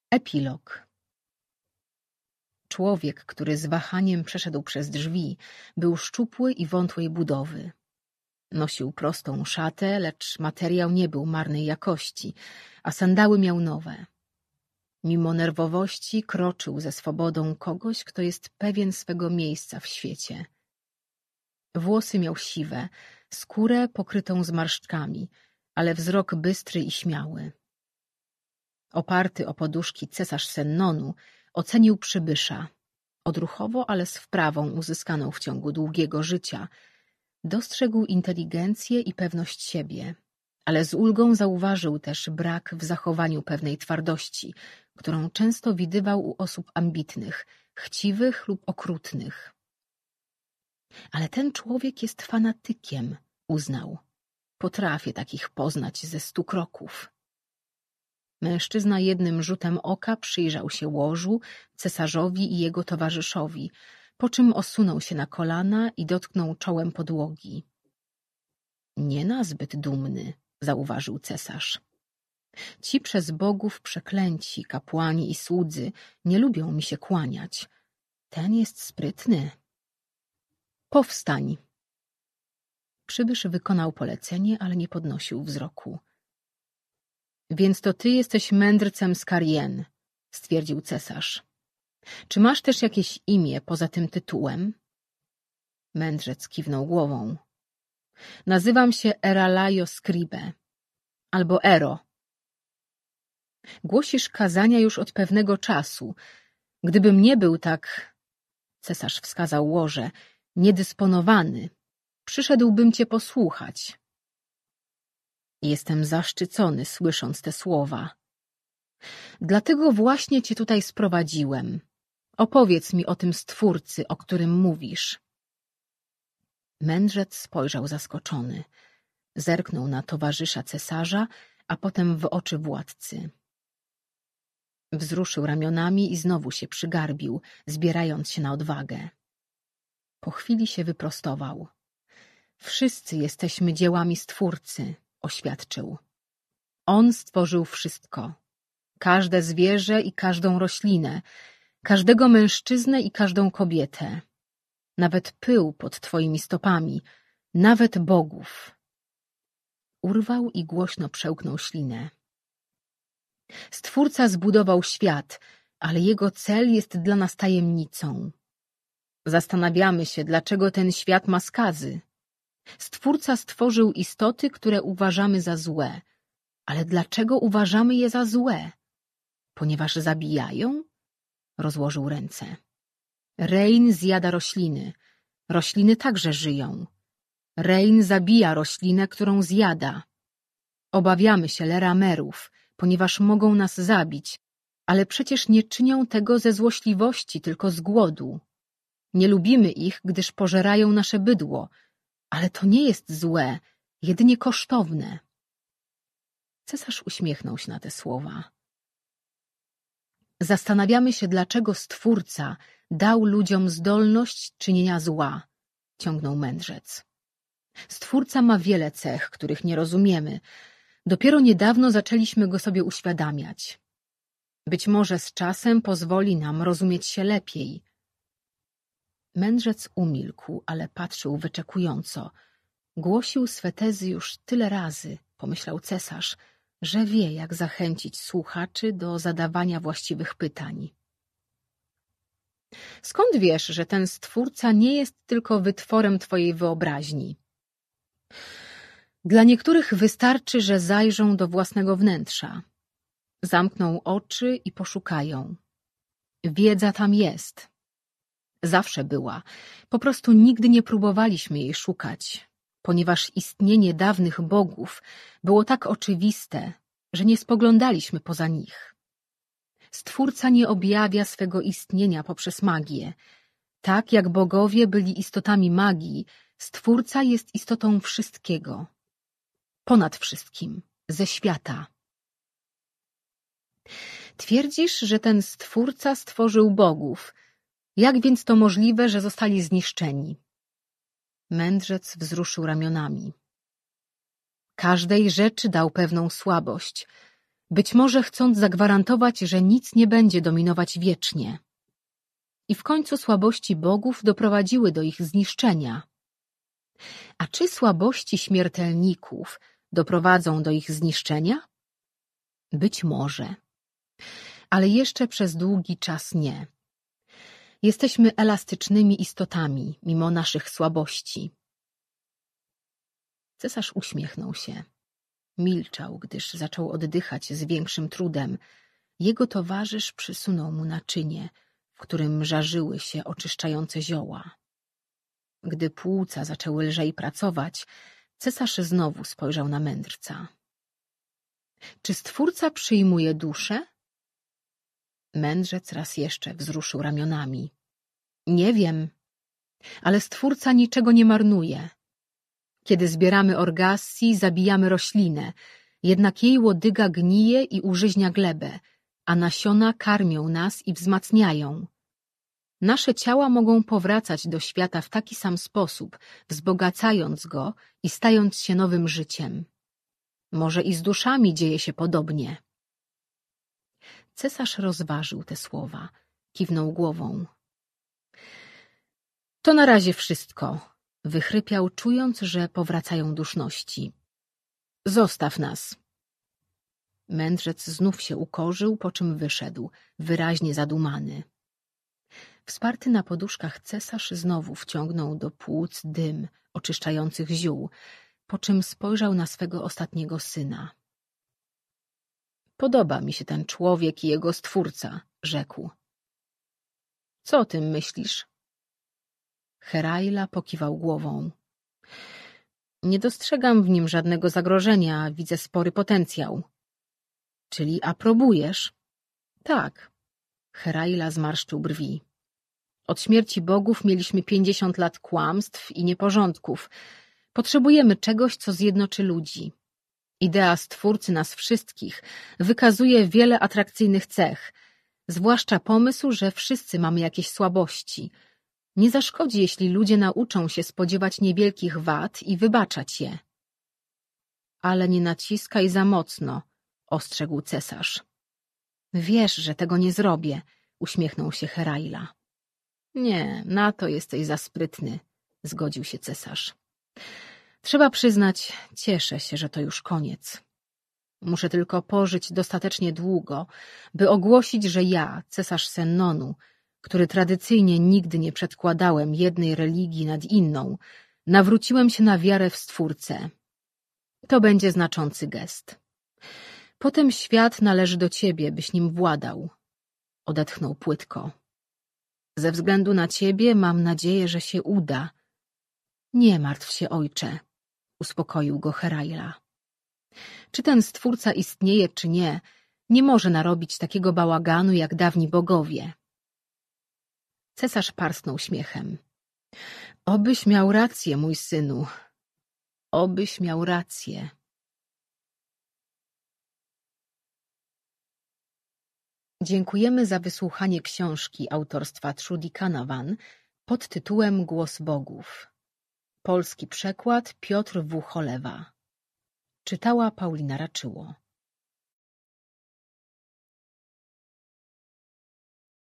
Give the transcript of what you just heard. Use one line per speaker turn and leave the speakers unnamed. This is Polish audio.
Epilog. Człowiek, który z wahaniem przeszedł przez drzwi, był szczupły i wątłej budowy. Nosił prostą szatę, lecz materiał nie był marnej jakości, a sandały miał nowe. Mimo nerwowości kroczył ze swobodą kogoś, kto jest pewien swego miejsca w świecie. Włosy miał siwe, skórę pokrytą zmarszczkami, ale wzrok bystry i śmiały. Oparty o poduszki cesarz Sennonu ocenił przybysza, odruchowo, ale z wprawą uzyskaną w ciągu długiego życia. Dostrzegł inteligencję i pewność siebie, ale z ulgą zauważył też brak w zachowaniu pewnej twardości, którą często widywał u osób ambitnych, chciwych lub okrutnych. Ale ten człowiek jest fanatykiem, uznał. Potrafię takich poznać ze 100 kroków. Mężczyzna jednym rzutem oka przyjrzał się łożu, cesarzowi i jego towarzyszowi, po czym osunął się na kolana i dotknął czołem podłogi. Nie nazbyt dumny, zauważył cesarz. Ci przez bogów przeklęci, kapłani i słudzy nie lubią mi się kłaniać. Ten jest sprytny. Powstań. Przybysz wykonał polecenie, ale nie podnosił wzroku. Więc to ty jesteś mędrcem z Karien, stwierdził cesarz. Czy masz też jakieś imię poza tym tytułem? Mędrzec kiwnął głową. Nazywam się Eralaio Scribe, albo Ero. Głosisz kazania już od pewnego czasu. Gdybym nie był tak, cesarz wskazał łoże, niedysponowany, przyszedłbym cię posłuchać. Jestem zaszczycony, słysząc te słowa. Dlatego właśnie cię tutaj sprowadziłem. Opowiedz mi o tym Stwórcy, o którym mówisz. Mędrzec spojrzał zaskoczony. Zerknął na towarzysza cesarza, a potem w oczy władcy. Wzruszył ramionami i znowu się przygarbił, zbierając się na odwagę. Po chwili się wyprostował. Wszyscy jesteśmy dziełami Stwórcy, oświadczył. On stworzył wszystko. Każde zwierzę i każdą roślinę, każdego mężczyznę i każdą kobietę. Nawet pył pod twoimi stopami, nawet bogów. Urwał i głośno przełknął ślinę. Stwórca zbudował świat, ale jego cel jest dla nas tajemnicą. Zastanawiamy się, dlaczego ten świat ma skazy. Stwórca stworzył istoty, które uważamy za złe. Ale dlaczego uważamy je za złe? Ponieważ zabijają? Rozłożył ręce. Rein zjada rośliny. Rośliny także żyją. Rein zabija roślinę, którą zjada. Obawiamy się Leramerów, ponieważ mogą nas zabić, ale przecież nie czynią tego ze złośliwości, tylko z głodu. Nie lubimy ich, gdyż pożerają nasze bydło, ale to nie jest złe, jedynie kosztowne. Cesarz uśmiechnął się na te słowa. Zastanawiamy się, dlaczego Stwórca dał ludziom zdolność czynienia zła, ciągnął mędrzec. Stwórca ma wiele cech, których nie rozumiemy. Dopiero niedawno zaczęliśmy go sobie uświadamiać. Być może z czasem pozwoli nam rozumieć się lepiej. Mędrzec umilkł, ale patrzył wyczekująco. Głosił swe tezy już tyle razy, pomyślał cesarz, że wie, jak zachęcić słuchaczy do zadawania właściwych pytań. Skąd wiesz, że ten Stwórca nie jest tylko wytworem twojej wyobraźni? Dla niektórych wystarczy, że zajrzą do własnego wnętrza. Zamkną oczy i poszukają. Wiedza tam jest. Zawsze była. Po prostu nigdy nie próbowaliśmy jej szukać, ponieważ istnienie dawnych bogów było tak oczywiste, że nie spoglądaliśmy poza nich. Stwórca nie objawia swego istnienia poprzez magię. Tak jak bogowie byli istotami magii, Stwórca jest istotą wszystkiego. Ponad wszystkim, ze świata. Twierdzisz, że ten Stwórca stworzył bogów. Jak więc to możliwe, że zostali zniszczeni? Mędrzec wzruszył ramionami. Każdej rzeczy dał pewną słabość. być może chcąc zagwarantować, że nic nie będzie dominować wiecznie. I w końcu słabości bogów doprowadziły do ich zniszczenia. A czy słabości śmiertelników doprowadzą do ich zniszczenia? Być może. Ale jeszcze przez długi czas nie. Jesteśmy elastycznymi istotami, mimo naszych słabości. Cesarz uśmiechnął się. Milczał, gdyż zaczął oddychać z większym trudem. Jego towarzysz przysunął mu naczynie, w którym żarzyły się oczyszczające zioła. Gdy płuca zaczęły lżej pracować, cesarz znowu spojrzał na mędrca. Czy Stwórca przyjmuje duszę? Mędrzec raz jeszcze wzruszył ramionami. Nie wiem, ale Stwórca niczego nie marnuje. Kiedy zbieramy orgasji, zabijamy roślinę, jednak jej łodyga gnije i użyźnia glebę, a nasiona karmią nas i wzmacniają. Nasze ciała mogą powracać do świata w taki sam sposób, wzbogacając go i stając się nowym życiem. Może i z duszami dzieje się podobnie. Cesarz rozważył te słowa, kiwnął głową. To na razie wszystko, wychrypiał, czując, że powracają duszności. Zostaw nas. Mędrzec znów się ukorzył, po czym wyszedł, wyraźnie zadumany. Wsparty na poduszkach cesarz znowu wciągnął do płuc dym oczyszczających ziół, po czym spojrzał na swego ostatniego syna. Podoba mi się ten człowiek i jego Stwórca, rzekł. Co o tym myślisz? Heraila pokiwał głową. Nie dostrzegam w nim żadnego zagrożenia, widzę spory potencjał. Czyli aprobujesz? Tak. Heraila zmarszczył brwi. Od śmierci bogów mieliśmy 50 lat kłamstw i nieporządków. Potrzebujemy czegoś, co zjednoczy ludzi. Idea Stwórcy nas wszystkich wykazuje wiele atrakcyjnych cech, zwłaszcza pomysł, że wszyscy mamy jakieś słabości. Nie zaszkodzi, jeśli ludzie nauczą się spodziewać niewielkich wad i wybaczać je. Ale nie naciskaj za mocno, ostrzegł cesarz. Wiesz, że tego nie zrobię, uśmiechnął się Heraila. Nie, na to jesteś za sprytny, zgodził się cesarz. Trzeba przyznać, cieszę się, że to już koniec. Muszę tylko pożyć dostatecznie długo, by ogłosić, że ja, cesarz Sennonu, który tradycyjnie nigdy nie przedkładałem jednej religii nad inną, nawróciłem się na wiarę w Stwórcę. To będzie znaczący gest. Potem świat należy do ciebie, byś nim władał. Odetchnął płytko. Ze względu na ciebie mam nadzieję, że się uda. Nie martw się, ojcze, uspokoił go Heraila. Czy ten Stwórca istnieje, czy nie, nie może narobić takiego bałaganu jak dawni bogowie. Cesarz parsnął śmiechem. Obyś miał rację, mój synu. Obyś miał rację. Dziękujemy za wysłuchanie książki autorstwa Trudy Canavan pod tytułem Głos Bogów. Polski przekład Piotr W. Cholewa. Czytała Paulina Raczyło.